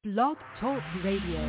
Blog Talk Radio.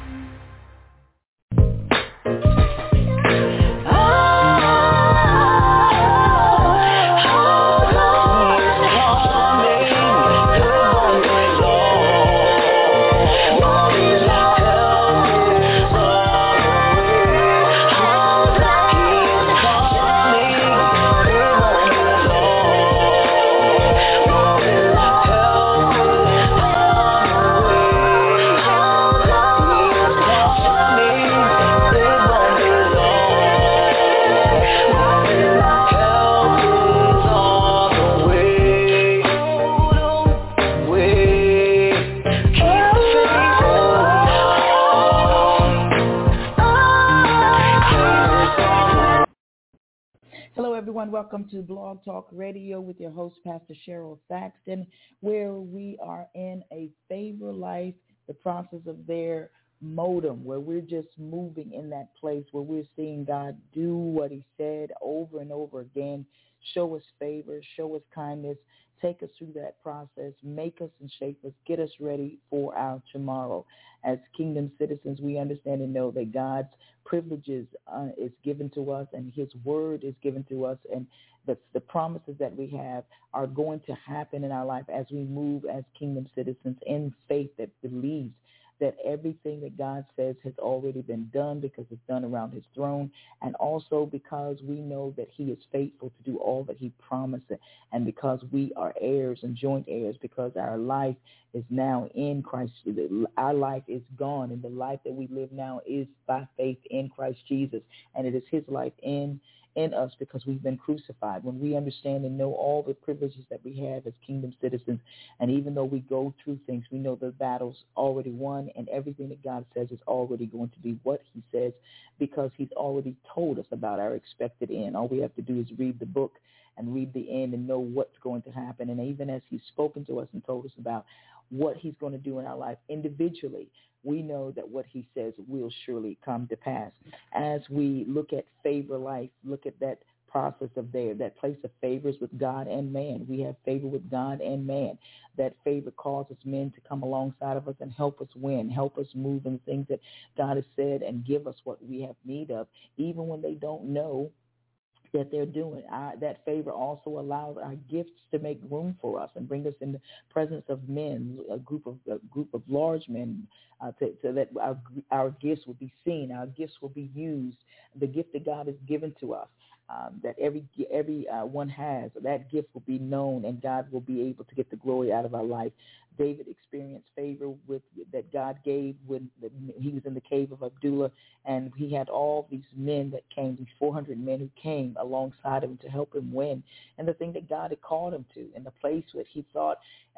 Welcome to Blog Talk Radio with your host, Pastor Cheryl Saxton, where we are in a favor life, the process of their modem, where we're just moving in that place where we're seeing God do what he said over and over again, show us favor, show us kindness, take us through that process, make us and shape us, get us ready for our tomorrow. As kingdom citizens, we understand and know that God's privileges is given to us and his word is given to us, and the promises that we have are going to happen in our life as we move as kingdom citizens in faith that believes that everything that God says has already been done because it's done around his throne, and also because we know that he is faithful to do all that he promised, and because we are heirs and joint heirs, because our life is now in Christ. Our life is gone, and the life that we live now is by faith in Christ Jesus, and it is his life in us because we've been crucified. When we understand and know all the privileges that we have as kingdom citizens, and even though we go through things, we know the battle's already won, and everything that God says is already going to be what he says because he's already told us about our expected end. All we have to do is read the book and read the end and know what's going to happen. And even as he's spoken to us and told us about what he's going to do in our life individually, we know that what he says will surely come to pass. As we look at favor life, look at that process of that place of favors with God and man. We have favor with God and man. That favor causes men to come alongside of us and help us win, help us move in the things that God has said and give us what we have need of, even when they don't know that they're doing. That favor also allows our gifts to make room for us and bring us in the presence of men, a group of large men, so that our gifts will be seen, our gifts will be used. The gift that God has given to us, that every one has, that gift will be known, and God will be able to get the glory out of our life. David experienced favor that God gave when he was in the cave of Adullam, and he had all these men that came, these 400 men who came alongside him to help him win. And the thing that God had called him to, in the place where he thought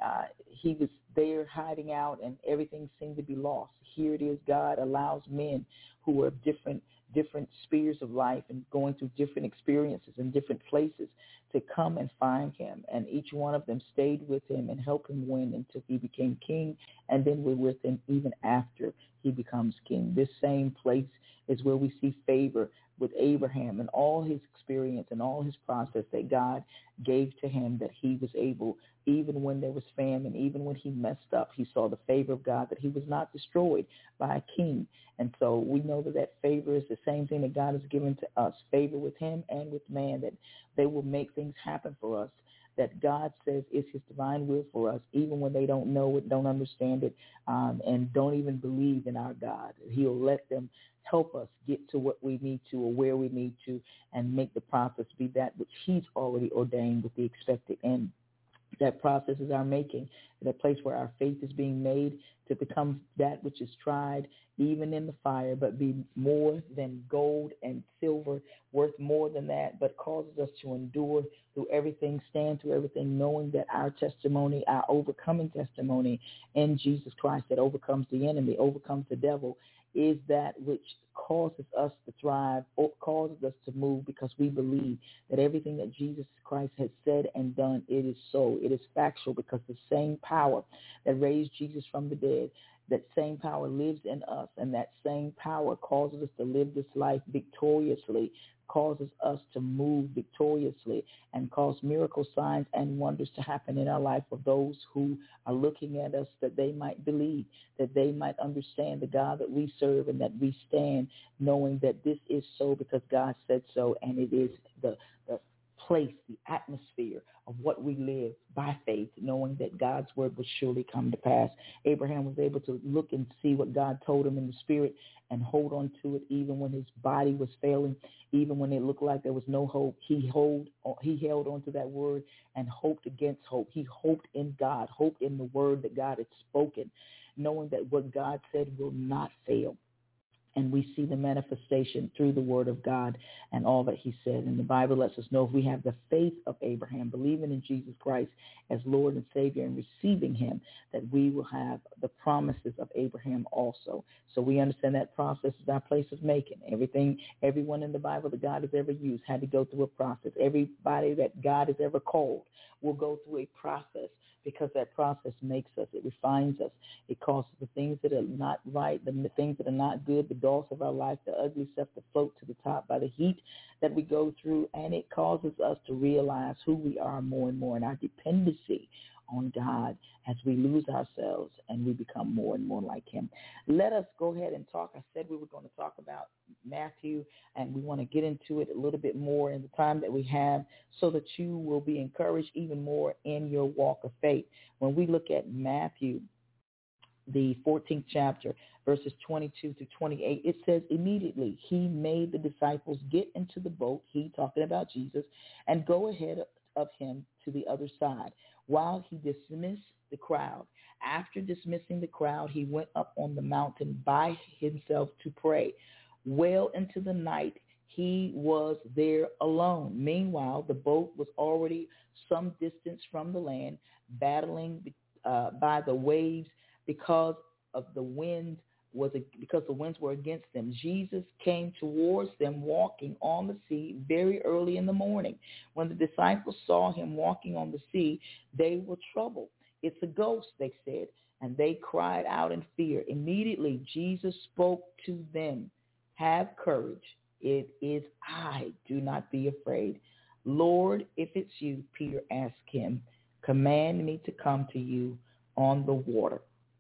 he was there hiding out and everything seemed to be lost. Here it is, God allows men who are different spheres of life and going through different experiences in different places to come and find him. And each one of them stayed with him and helped him win until he became king, and then we're with him even after he becomes king. This same place is where we see favor with Abraham and all his experience and all his process that God gave to him, that he was able, even when there was famine, even when he messed up, he saw the favor of God, that he was not destroyed by a king. And so we know that favor is the same thing that God has given to us, favor with him and with man, that they will make things happen for us, that God says is his divine will for us, even when they don't know it, don't understand it, and don't even believe in our God. He'll let them help us get to what we need to or where we need to, and make the process be that which he's already ordained with the expected end. That process is our making, that place where our faith is being made to become that which is tried, even in the fire, but be more than gold and silver, worth more than that, but causes us to endure through everything, stand through everything, knowing that our testimony, our overcoming testimony in Jesus Christ that overcomes the enemy, overcomes the devil, is that which causes us to thrive, or causes us to move, because we believe that everything that Jesus Christ has said and done, it is so. It is factual, because the same power that raised Jesus from the dead, that same power lives in us, and that same power causes us to live this life victoriously causes us to move victoriously and cause miracle signs and wonders to happen in our life for those who are looking at us, that they might believe, that they might understand the God that we serve, and that we stand knowing that this is so because God said so, and it is the place, the atmosphere of what we live by faith, knowing that God's word would surely come to pass. Abraham was able to look and see what God told him in the spirit and hold on to it even when his body was failing, even when it looked like there was no hope. He held on to that word and hoped against hope. He hoped in God, hoped in the word that God had spoken, knowing that what God said will not fail. And we see the manifestation through the word of God and all that he said. And the Bible lets us know if we have the faith of Abraham, believing in Jesus Christ as Lord and Savior and receiving him, that we will have the promises of Abraham also. So we understand that process is our place of making. Everyone in the Bible that God has ever used had to go through a process. Everybody that God has ever called will go through a process, because that process makes us, it refines us. It causes the things that are not right, the things that are not good, the dogs of our life, the ugly stuff to float to the top by the heat that we go through, and it causes us to realize who we are more and more, and our dependency on God as we lose ourselves and we become more and more like him. Let us go ahead and talk. I said we were going to talk about Matthew, and we want to get into it a little bit more in the time that we have so that you will be encouraged even more in your walk of faith. When we look at Matthew, the 14th chapter, verses 22 to 28, it says, immediately he made the disciples get into the boat, he talking about Jesus, and go ahead of him to the other side while he dismissed the crowd. After dismissing the crowd, he went up on the mountain by himself to pray. Well into the night, he was there alone. Meanwhile, the boat was already some distance from the land, battling by the waves because the winds were against them. Jesus came towards them walking on the sea very early in the morning. When the disciples saw him walking on the sea, they were troubled. It's a ghost, they said, and they cried out in fear. Immediately, Jesus spoke to them. Have courage. It is I. Do not be afraid. Lord, if it's you, Peter asked him, command me to come to you on the water.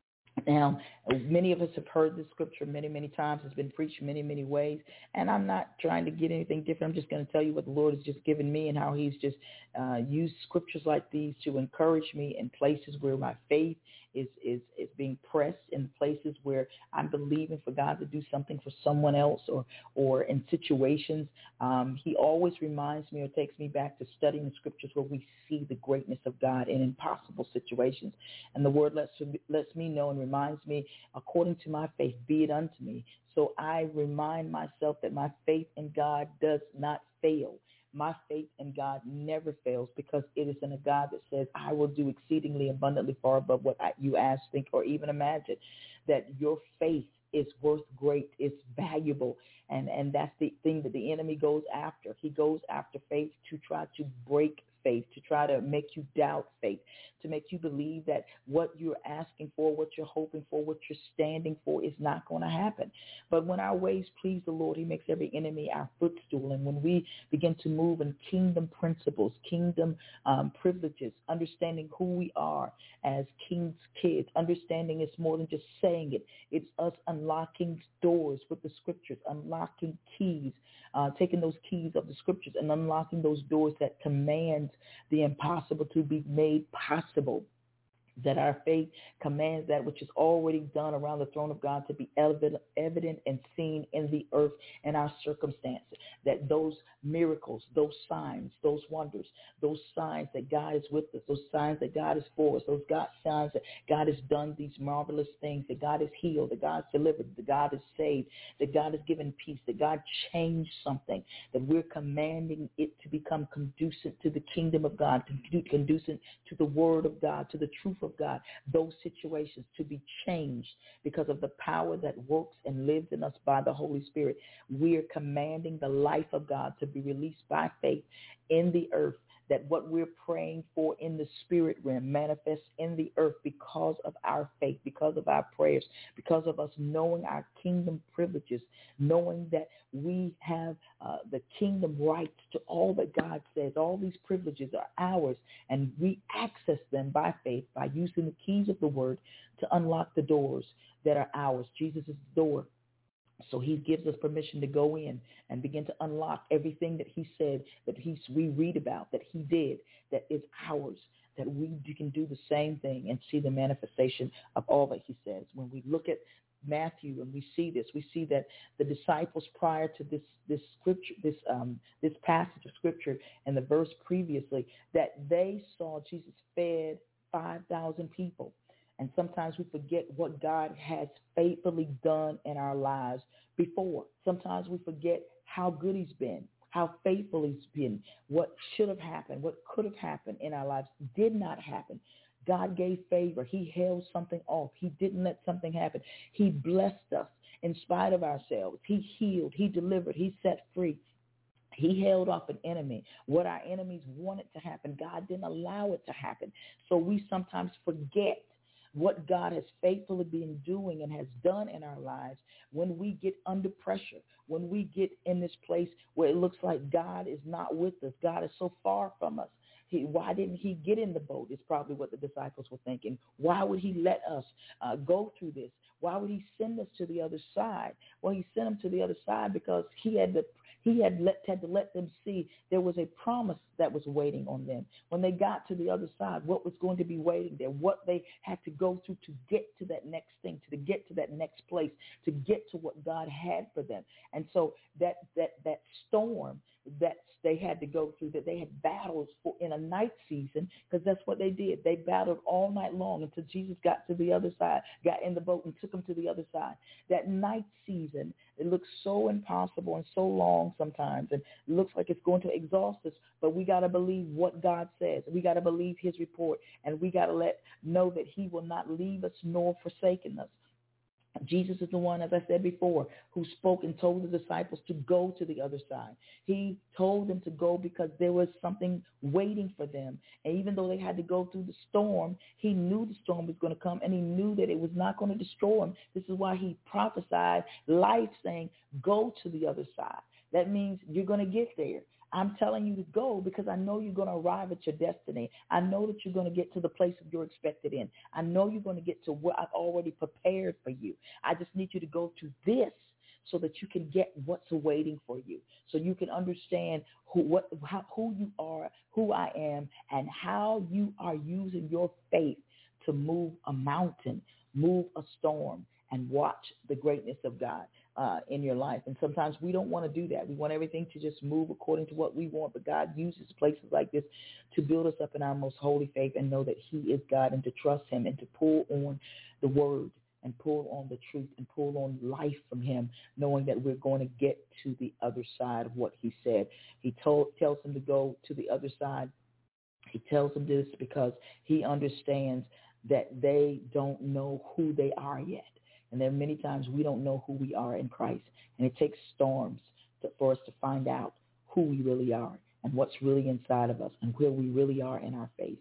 Now, many of us have heard this scripture many, many times. It's been preached many, many ways. And I'm not trying to get anything different. I'm just going to tell you what the Lord has just given me and how he's just used scriptures like these to encourage me in places where my faith is being pressed, in places where I'm believing for God to do something for someone else, or in situations. He always reminds me or takes me back to studying the scriptures where we see the greatness of God in impossible situations. And the word lets me know and reminds me, according to my faith, be it unto me. So I remind myself that my faith in God does not fail. My faith in God never fails, because it is in a God that says, I will do exceedingly abundantly far above what you ask, think, or even imagine. That your faith is worth great, it's valuable. And that's the thing that the enemy goes after. He goes after faith to try to break faith, to try to make you doubt faith, to make you believe that what you're asking for, what you're hoping for, what you're standing for is not going to happen. But when our ways please the Lord, he makes every enemy our footstool. And when we begin to move in kingdom principles, kingdom privileges, understanding who we are as king's kids, understanding it's more than just saying it. It's us unlocking doors with the scriptures, unlocking keys, taking those keys of the scriptures and unlocking those doors that command the impossible to be made possible. That our faith commands that which is already done around the throne of God to be evident and seen in the earth and our circumstances. That those miracles, those signs, those wonders, those signs that God is with us, those signs that God is for us, those signs that God has done these marvelous things, that God has healed, that God has delivered, that God has saved, that God has given peace, that God changed something, that we're commanding it to become conducive to the kingdom of God, conducive to the word of God, to the truth of God, those situations to be changed because of the power that works and lives in us by the Holy Spirit. We are commanding the life of God to be released by faith in the earth, that what we're praying for in the spirit realm manifests in the earth because of our faith, because of our prayers, because of us knowing our kingdom privileges, knowing that we have the kingdom rights to all that God says. All these privileges are ours, and we access them by faith, by using the keys of the word to unlock the doors that are ours. Jesus is the door. So he gives us permission to go in and begin to unlock everything that he said, that we read about, that he did, that is ours, that we can do the same thing and see the manifestation of all that he says. When we look at Matthew and we see this, we see that the disciples prior to this scripture, this passage of scripture and the verse previously, that they saw Jesus fed 5,000 people. And sometimes we forget what God has faithfully done in our lives before. Sometimes we forget how good he's been, how faithful he's been, what should have happened, what could have happened in our lives did not happen. God gave favor. He held something off. He didn't let something happen. He blessed us in spite of ourselves. He healed. He delivered. He set free. He held off an enemy. What our enemies wanted to happen, God didn't allow it to happen. So we sometimes forget what God has faithfully been doing and has done in our lives when we get under pressure, when we get in this place where it looks like God is not with us. God is so far from us. Why didn't he get in the boat is probably what the disciples were thinking. Why would he let us go through this? Why would he send us to the other side? Well, he sent them to the other side because he had to let them see there was a promise that was waiting on them. When they got to the other side, what was going to be waiting there, what they had to go through to get to that next thing, to get to that next place, to get to what God had for them. And so that storm that they had to go through, that they had battles for in a night season, because that's what they did. They battled all night long until Jesus got to the other side, got in the boat and took them to the other side. That night season, it looks so impossible and so long sometimes, and it looks like it's going to exhaust us, but we got to believe what God says. We got to believe his report, and we got to know that he will not leave us nor forsaken us. Jesus is the one, as I said before, who spoke and told the disciples to go to the other side. He told them to go because there was something waiting for them. And even though they had to go through the storm, he knew the storm was going to come, and he knew that it was not going to destroy him. This is why he prophesied life, saying, go to the other side. That means you're going to get there. I'm telling you to go because I know you're going to arrive at your destiny. I know that you're going to get to the place that you're expected in. I know you're going to get to what I've already prepared for you. I just need you to go to this so that you can get what's waiting for you, so you can understand who you are, who I am, and how you are using your faith to move a mountain, move a storm, and watch the greatness of God in your life. And sometimes we don't want to do that. We want everything to just move according to what we want. But God uses places like this to build us up in our most holy faith and know that he is God, and to trust him and to pull on the word and pull on the truth and pull on life from him, knowing that we're going to get to the other side of what he said. He tells them to go to the other side. He tells them this because he understands that they don't know who they are yet. And there are many times we don't know who we are in Christ. And it takes storms for us to find out who we really are and what's really inside of us and where we really are in our faith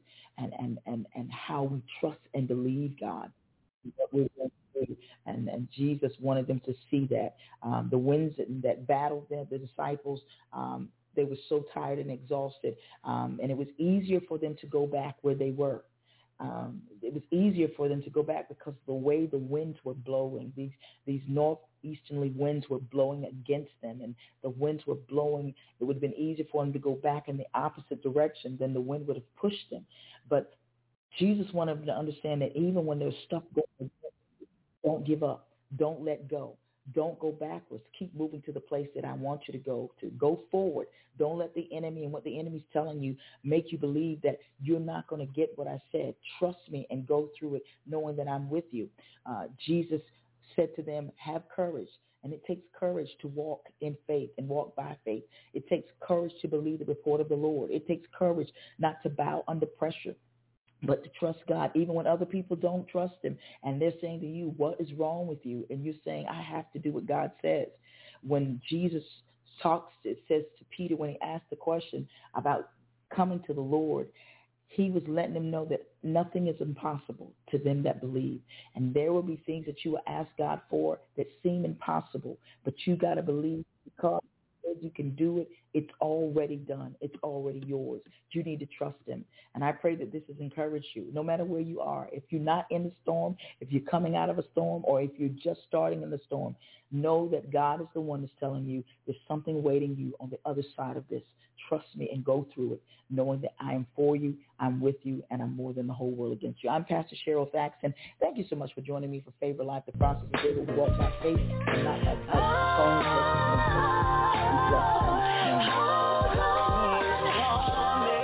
and how we trust and believe God. What we're going to do. And Jesus wanted them to see that. The winds that battled them, the disciples, they were so tired and exhausted. And it was easier for them to go back where they were. It was easier for them to go back because the way the winds were blowing, these northeasterly winds were blowing against them, and the winds were blowing. It would have been easier for them to go back in the opposite direction than the wind would have pushed them. But Jesus wanted them to understand that even when there's stuff going on, don't give up. Don't let go. Don't go backwards. Keep moving to the place that I want you to go to. Go forward. Don't let the enemy and what the enemy's telling you make you believe that you're not going to get what I said. Trust me and go through it knowing that I'm with you. Jesus said to them, have courage. And it takes courage to walk in faith and walk by faith. It takes courage to believe the report of the Lord. It takes courage not to bow under pressure, but to trust God, even when other people don't trust him. And they're saying to you, what is wrong with you? And you're saying, I have to do what God says. When Jesus talks, it says to Peter when he asked the question about coming to the Lord, he was letting them know that nothing is impossible to them that believe. And there will be things that you will ask God for that seem impossible, but you got to believe because you can do it. It's already done. It's already yours. You need to trust him. And I pray that this has encouraged you, no matter where you are. If you're not in the storm, if you're coming out of a storm, or if you're just starting in the storm, know that God is the one that's telling you there's something waiting you on the other side of this. Trust me and go through it, knowing that I am for you, I'm with you, and I'm more than the whole world against you. I'm Pastor Cheryl Thaxton. Thank you so much for joining me for Favor Life, the process of able to walk by faith and not by sight.